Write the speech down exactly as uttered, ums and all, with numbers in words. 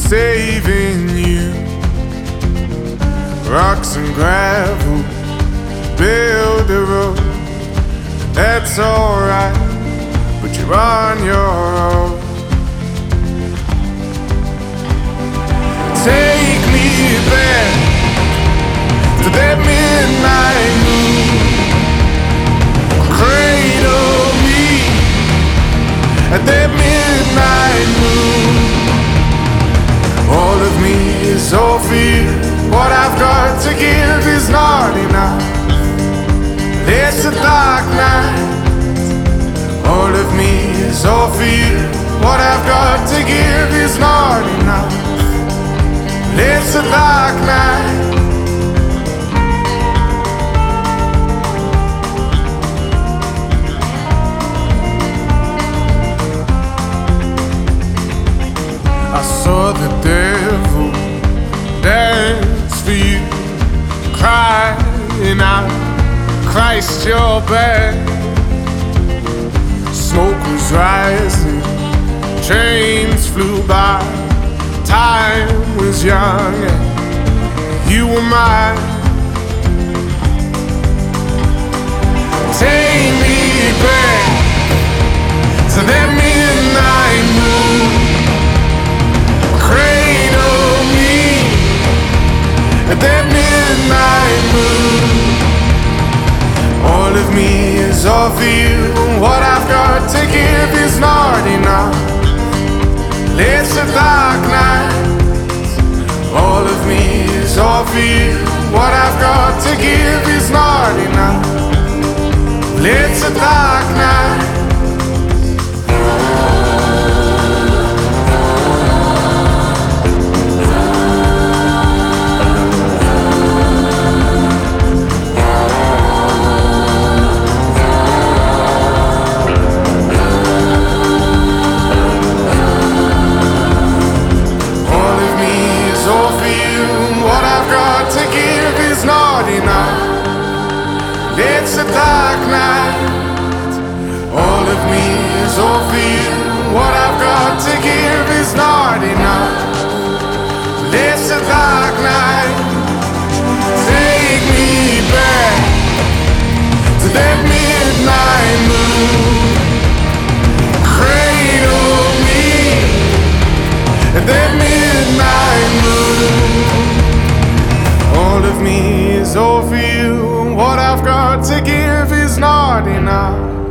saving you. Rocks and gravel build a road, that's alright, but you're on your own. Take me back to that midnight moon, cradle me at that midnight moon. All of me is all fear, what I've got to give is not enough. It's a dark night. All of me is all fear, what I've got to give is not enough. It's a dark night. I saw the devil dance for you, crying out, Christ, you're bad. Smoke was rising, trains flew by, time was young and you were mine. Take me back to that midnight moon, cradle me at that midnight moon. All of me is all for you, what I've got to give is not enough. It's a dark night. All of me is all for you, what I've got to give is not enough. It's a dark night. It's a dark night. All of me is all for you, what I've got to give is not enough. It's a dark night. Take me back to that midnight moon, cradle me at that midnight moon. All of me is all for you, what I've got to give is not enough.